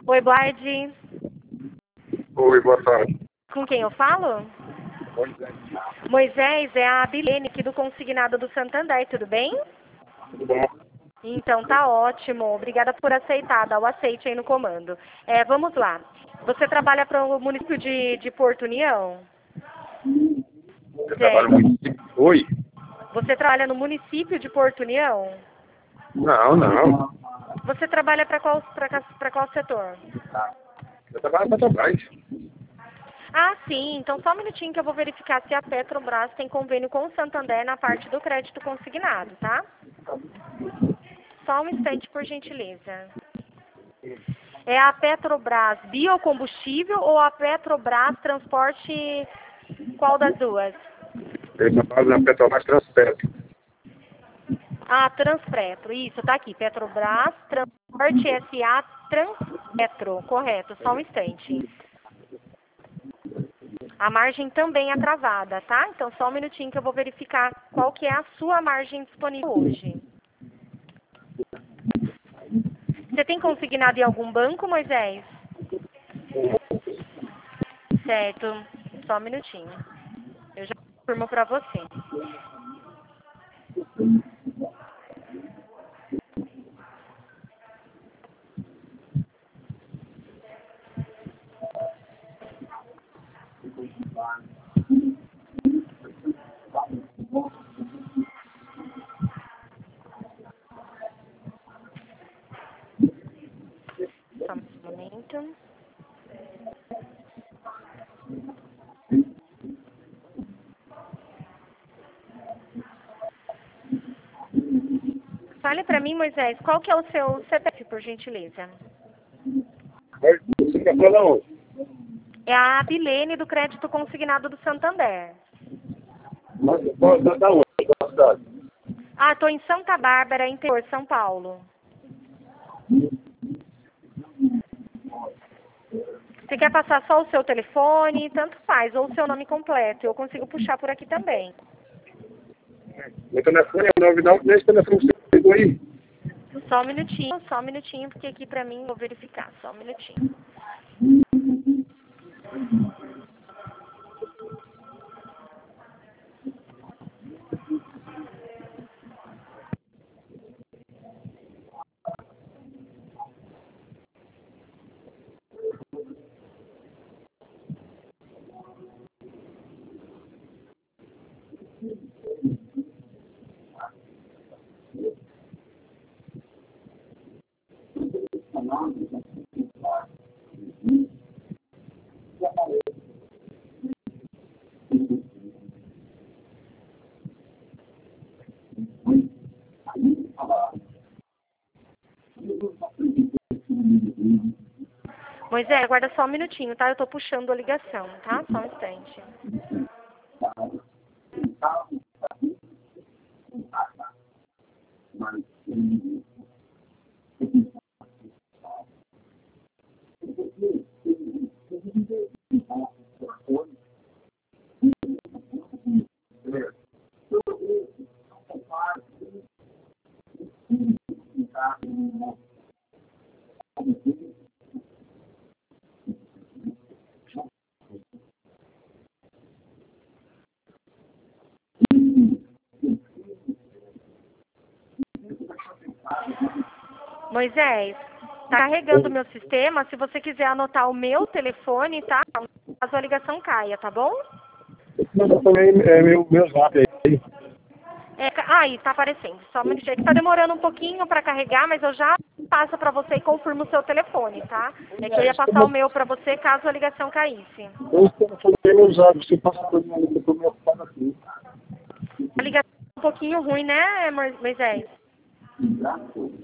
Oi, Board. Oi, boa tarde. Com quem eu falo? Moisés. Moisés, é a Bilene aqui do Consignado do Santander, tudo bem? Tudo bom? Então tá ótimo, obrigada por aceitar, dá o aceite aí no comando. Vamos lá, você trabalha para o município de Porto União? Eu trabalho Certo. muito. Oi? Você trabalha no município de Porto União? Não. Você trabalha para qual setor? Eu trabalho na Petrobras. Ah, sim, então só um minutinho que eu vou verificar se a Petrobras tem convênio com o Santander na parte do crédito consignado, tá? Só um instante, por gentileza. É a Petrobras Biocombustível ou a Petrobras Transporte, qual das duas? Eu trabalho na Petrobras Transpetro. Ah, Transpetro, isso, tá aqui, Petrobras Transporte SA Transpetro, correto, só um instante. A margem também é travada, tá? Então só um minutinho que eu vou verificar qual que é a sua margem disponível hoje. Você tem consignado em algum banco, Moisés? Certo, só um minutinho. Eu já confirmo para você. Só um momento. Fale para mim, Moisés, qual que é o seu CPF, por gentileza? Mas você quer falar onde? É a Bilene do Crédito Consignado do Santander. Mas da onde? Da cidade? Ah, estou em Santa Bárbara, interior, São Paulo. Você quer passar só o seu telefone? Tanto faz, ou o seu nome completo. Eu consigo puxar por aqui também. Meu telefone é 99, esse telefone que você pegou aí. Só um minutinho, porque aqui para mim eu vou verificar. Só um minutinho. Moisés, aguarda só um minutinho, tá? Eu tô puxando a ligação, tá? Só um instante. Moisés, tá carregando o meu sistema. Se você quiser anotar o meu telefone, tá? Caso a ligação caia, tá bom? Não, também é meu zap aí. Aí, tá aparecendo. Só um minutinho. É que tá demorando um pouquinho para carregar, mas eu já passo para você e confirmo o seu telefone, tá? É que eu ia passar o meu para você caso a ligação caísse. Esse telefone é meu zap, você passa por mim, eu tô me ocupado aqui. A ligação é um pouquinho ruim, né, Moisés?